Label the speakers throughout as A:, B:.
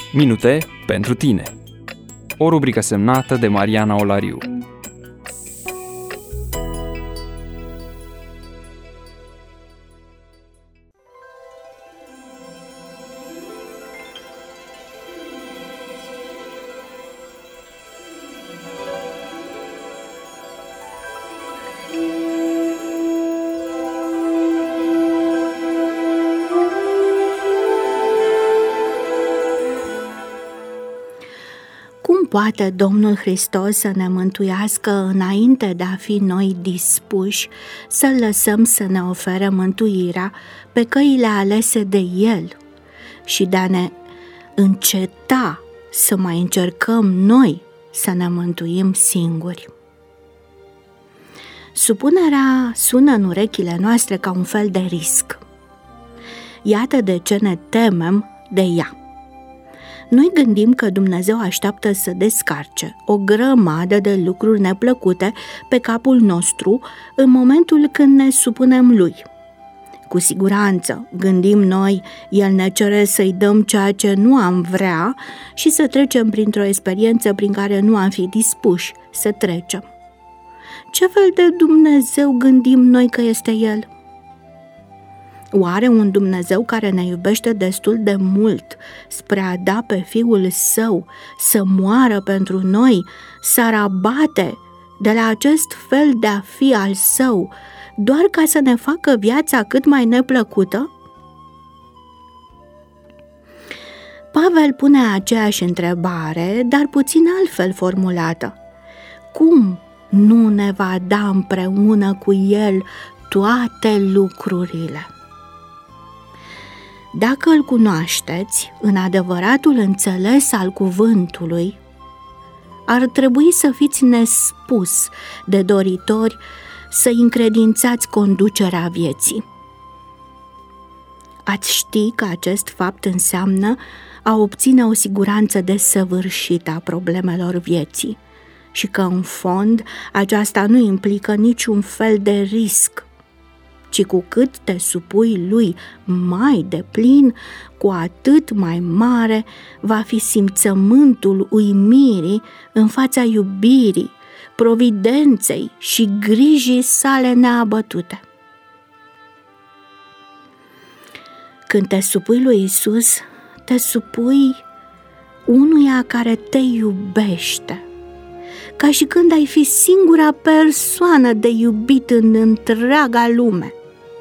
A: Minute pentru tine. O rubrică semnată de Mariana Olariu.
B: Cum poate Domnul Hristos să ne mântuiască înainte de a fi noi dispuși să-L lăsăm să ne ofere mântuirea pe căile alese de El și de a ne înceta să mai încercăm noi să ne mântuim singuri? Supunerea sună în urechile noastre ca un fel de risc. Iată de ce ne temem de ea. Noi gândim că Dumnezeu așteaptă să descarce o grămadă de lucruri neplăcute pe capul nostru în momentul când ne supunem Lui. Cu siguranță, gândim noi, El ne cere să-i dăm ceea ce nu am vrea și să trecem printr-o experiență prin care nu am fi dispuși să trecem. Ce fel de Dumnezeu gândim noi că este El? Oare un Dumnezeu care ne iubește destul de mult spre a da pe Fiul Său să moară pentru noi, s-ar abate de la acest fel de a fi al Său doar ca să ne facă viața cât mai neplăcută? Pavel pune aceeași întrebare, dar puțin altfel formulată. Cum nu ne va da împreună cu El toate lucrurile? Dacă Îl cunoașteți în adevăratul înțeles al cuvântului, ar trebui să fiți nespus de doritori să încredințați conducerea vieții. Ați ști că acest fapt înseamnă a obține o siguranță desăvârșită a problemelor vieții și că, în fond, aceasta nu implică niciun fel de risc, ci cu cât te supui Lui mai deplin, cu atât mai mare va fi simțământul uimirii în fața iubirii, providenței și grijii Sale neabătute. Când te supui lui Iisus, te supui unuia care te iubește, ca și când ai fi singura persoană de iubit în întreaga lume.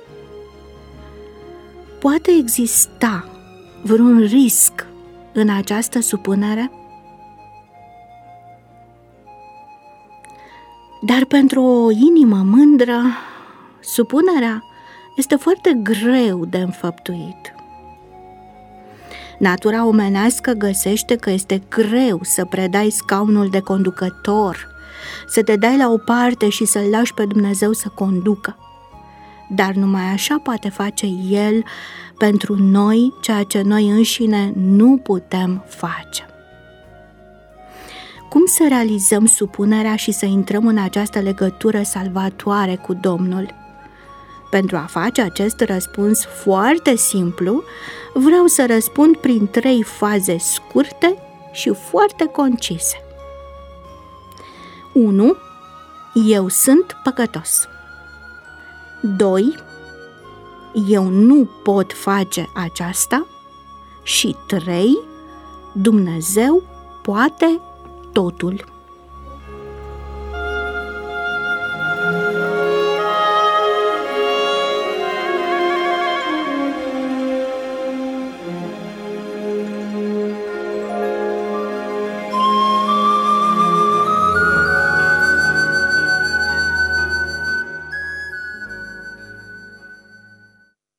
B: Poate exista vreun risc în această supunere? Dar pentru o inimă mândră, supunerea este foarte greu de înfăptuit. Natura omenească găsește că este greu să predai scaunul de conducător, să te dai la o parte și să-L lași pe Dumnezeu să conducă. Dar numai așa poate face El pentru noi ceea ce noi înșine nu putem face. Cum să realizăm supunerea și să intrăm în această legătură salvatoare cu Domnul? Pentru a face acest răspuns foarte simplu, vreau să răspund prin 3 faze scurte și foarte concise. 1. Eu sunt păcătos. 2. Eu nu pot face aceasta. Și 3. Dumnezeu poate totul.